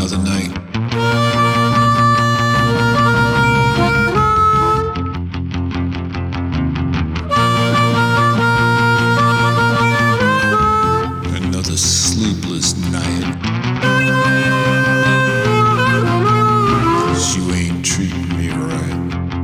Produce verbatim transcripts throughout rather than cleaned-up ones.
other night. Another sleepless night. You ain't treating me right.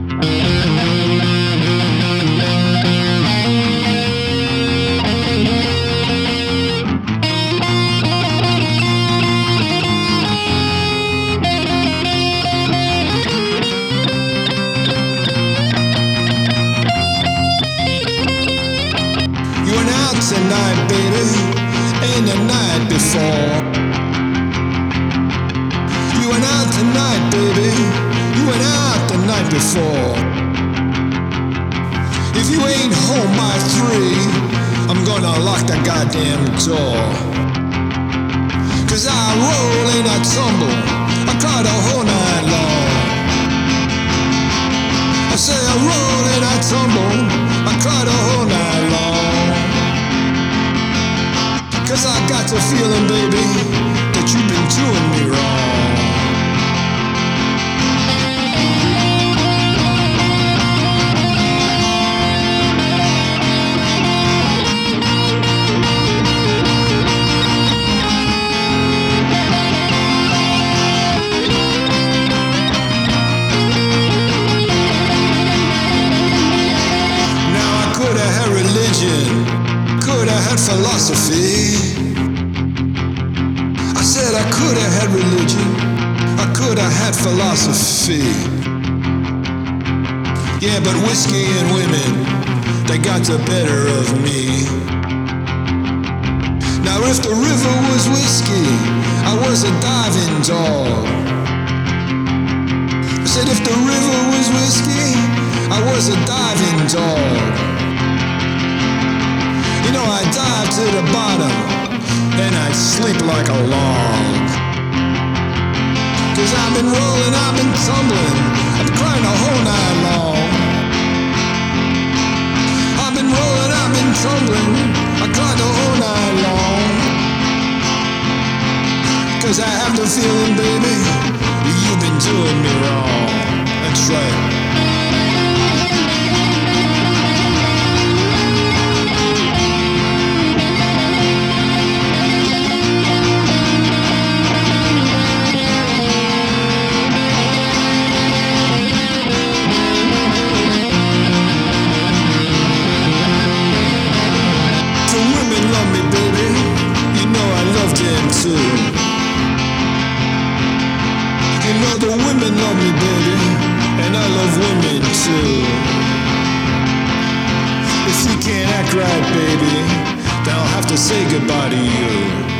You went out tonight, baby, and the night before. You went out tonight, baby. You went out the night before. If you ain't home by three, I'm gonna lock the goddamn door. Cause I roll and I tumble, I cry the whole night long. I say I roll and I tumble, I cry the whole night long. Cause I got the feeling, baby, that you've been doing me wrong. Could have had philosophy. I said I could have had religion. I could have had philosophy. Yeah, but whiskey and women, they got the better of me. Now if the river was whiskey, I was a diving dog. I said if the river was whiskey, I was a diving dog. You know, I'd dive to the bottom, and I'd sleep like a log. Cause I've been rolling, I've been tumbling, I've been crying the whole night long. I've been rolling, I've been tumbling, I cried the whole night long. Cause I have the feeling, baby, you've been doing me wrong. That's right. You know the women love me, baby, and I love women too. If you can't act right, baby, then I'll have to say goodbye to you.